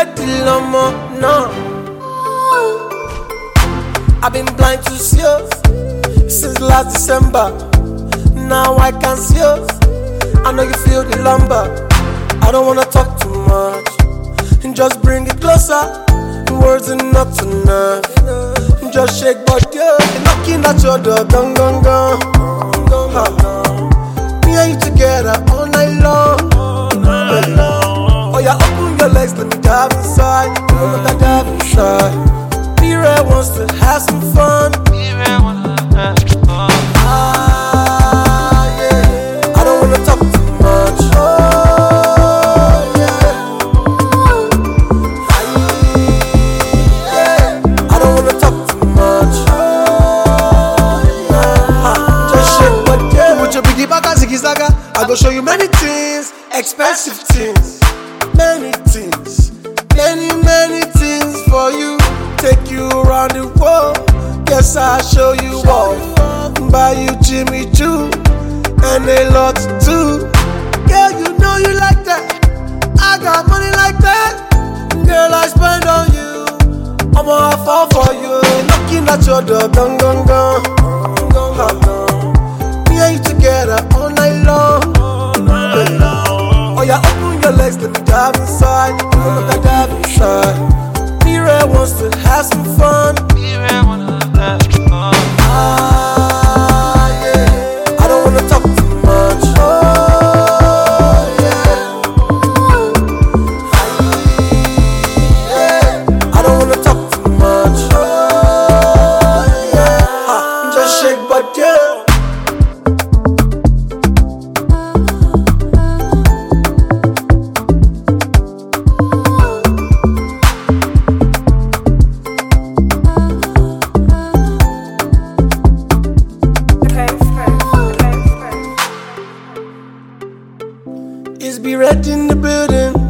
ready, Lomo, no. I've been blind to see you since last December. Now I can see you. I know you feel the lumber. I don't wanna talk too much. Just bring it closer. Words are not enough. Just shake body. Knocking at your door, gong gong gong. Me and you together all night long. Oh yeah, open your legs, let me dive inside. Let me dive inside. B-Ray wants to have some fun. Ah yeah, I don't wanna talk too much. Oh yeah, I don't wanna talk too much. Oh yeah, just shake body. Put your biggie back and ziggy zaga. I go show you many things, expensive things, many things, many things for you. Take you around the world. Guess I'll show you all. Buy you Jimmy Choo and a lot too. Girl, you know you like that. I got money like that. Girl, I spend on you. I'ma fall for you. Knocking at your door, gong gong gong. Me and you together all night long. Oh yeah, open your legs, let me dive inside. Let me dive inside. B-Ray wants to have some fun. Ah yeah, I don't wanna talk too much. Oh yeah, I don't wanna talk too much. Oh yeah, just shake body. It's be red in the building.